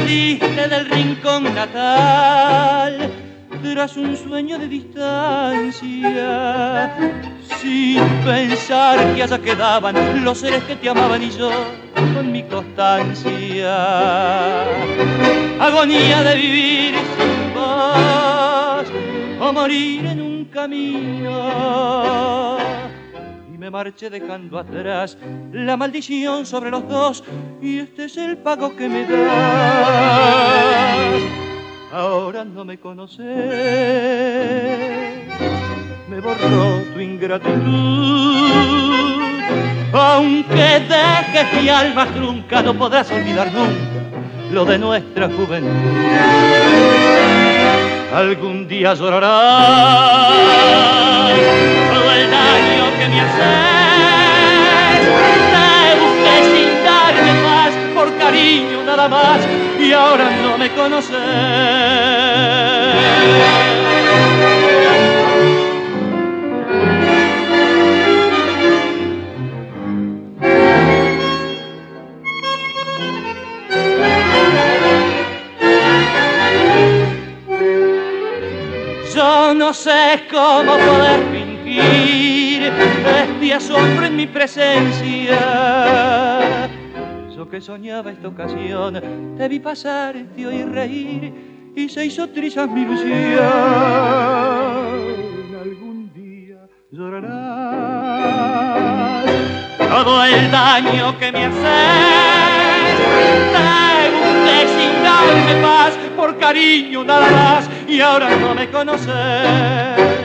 saliste del rincón natal tras un sueño de distancia, sin pensar que allá quedaban los seres que te amaban y yo con mi constancia. Agonía de vivir sin vos o morir en un camino. Y me marché dejando atrás la maldición sobre los dos, y este es el pago que me das. Ahora no me conoces, me borró tu ingratitud. Aunque dejes mi alma trunca, no podrás olvidar nunca lo de nuestra juventud. Algún día llorarás todo el daño que me haces. Te busqué sin darme más, por cariño nada más, y ahora no me conoces. Yo no sé cómo poder fingir este asombro en mi presencia. Yo que soñaba esta ocasión, te vi pasar, te oí reír y se hizo trizas mi ilusión. Algún día llorarás todo el daño que me haces. Te busqué sin darme paz, por cariño nada más, y ahora no me conoces.